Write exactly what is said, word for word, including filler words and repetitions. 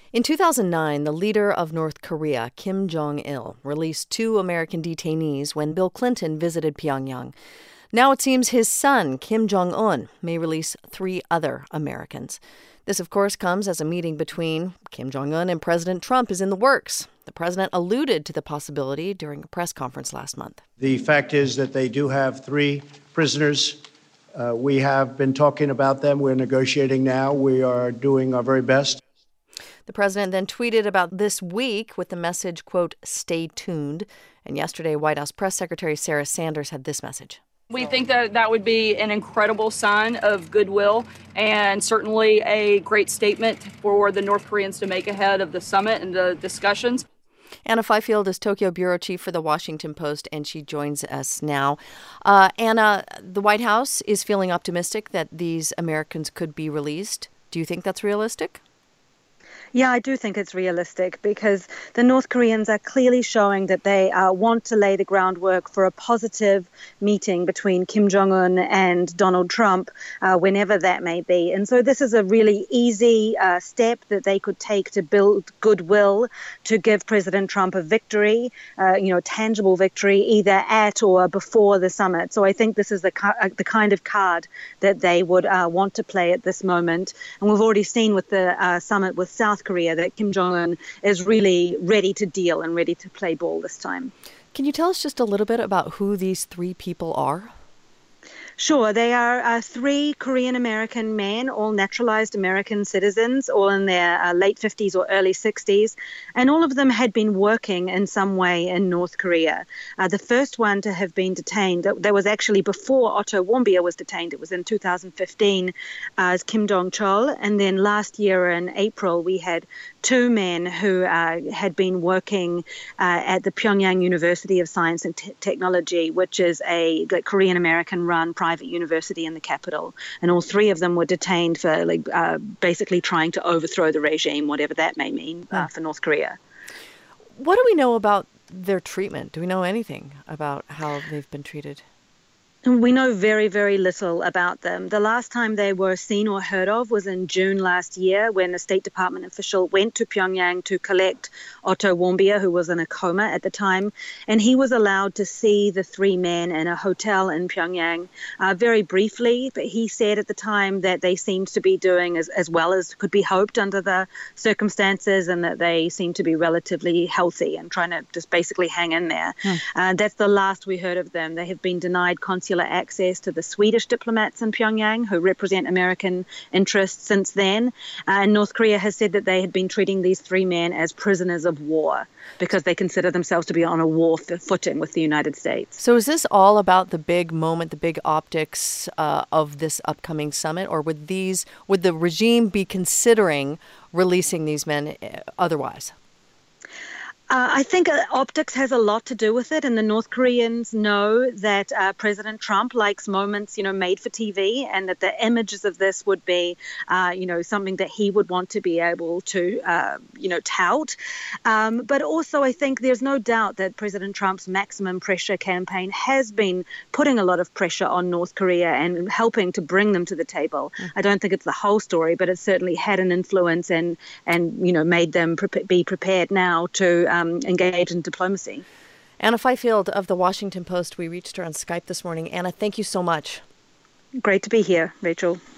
In two thousand nine, the leader of North Korea, Kim Jong-il, released two American detainees when Bill Clinton visited Pyongyang. Now it seems his son, Kim Jong-un, may release three other Americans. This, of course, comes as a meeting between Kim Jong-un and President Trump is in the works. The president alluded to the possibility during a press conference last month. The fact is that they do have three prisoners. Uh, we have been talking about them. We're negotiating now. We are doing our very best. The president then tweeted about this week with the message, quote, "Stay tuned." And yesterday, White House Press Secretary Sarah Sanders had this message. We think that that would be an incredible sign of goodwill and certainly a great statement for the North Koreans to make ahead of the summit and the discussions. Anna Fifield is Tokyo bureau chief for The Washington Post, and she joins us now. Uh, Anna, the White House is feeling optimistic that these Americans could be released. Do you think that's realistic? Yeah, I do think it's realistic because the North Koreans are clearly showing that they uh, want to lay the groundwork for a positive meeting between Kim Jong-un and Donald Trump, uh, whenever that may be. And so this is a really easy uh, step that they could take to build goodwill, to give President Trump a victory, uh, you know, tangible victory, either at or before the summit. So I think this is the, ca- the kind of card that they would uh, want to play at this moment. And we've already seen with the uh, summit with South Korea that Kim Jong-un is really ready to deal and ready to play ball this time. Can you tell us just a little bit about who these three people are? Sure. They are uh, three Korean-American men, all naturalized American citizens, all in their uh, late fifties or early sixties, and all of them had been working in some way in North Korea. Uh, the first one to have been detained, that was actually before Otto Warmbier was detained. It was in two thousand fifteen uh, as Kim Dong-chol, and then last year in April we had two men who uh, had been working uh, at the Pyongyang University of Science and Te- Technology, which is a like, Korean-American-run private university in the capital. And all three of them were detained for like uh, basically trying to overthrow the regime, whatever that may mean uh, for North Korea. What do we know about their treatment? Do we know anything about how they've been treated? We know very, very little about them. The last time they were seen or heard of was in June last year when a State Department official went to Pyongyang to collect Otto Warmbier, who was in a coma at the time. And he was allowed to see the three men in a hotel in Pyongyang uh, very briefly. But he said at the time that they seemed to be doing as, as well as could be hoped under the circumstances and that they seemed to be relatively healthy and trying to just basically hang in there. Hmm. Uh, that's the last we heard of them. They have been denied consular access to the Swedish diplomats in Pyongyang who represent American interests since then. Uh, and North Korea has said that they had been treating these three men as prisoners of war because they consider themselves to be on a war footing with the United States. So is this all about the big moment, the big optics uh, of this upcoming summit, or would these would the regime be considering releasing these men otherwise? Uh, I think uh, optics has a lot to do with it, and the North Koreans know that uh, President Trump likes moments, you know, made for T V, and that the images of this would be, uh, you know, something that he would want to be able to, uh, you know, tout. Um, but also, I think there's no doubt that President Trump's maximum pressure campaign has been putting a lot of pressure on North Korea and helping to bring them to the table. Mm. I don't think it's the whole story, but it certainly had an influence and, and you know, made them pre- be prepared now to Um, engage in diplomacy. Anna Fifield of The Washington Post. We reached her on Skype this morning. Anna, thank you so much. Great to be here, Rachel.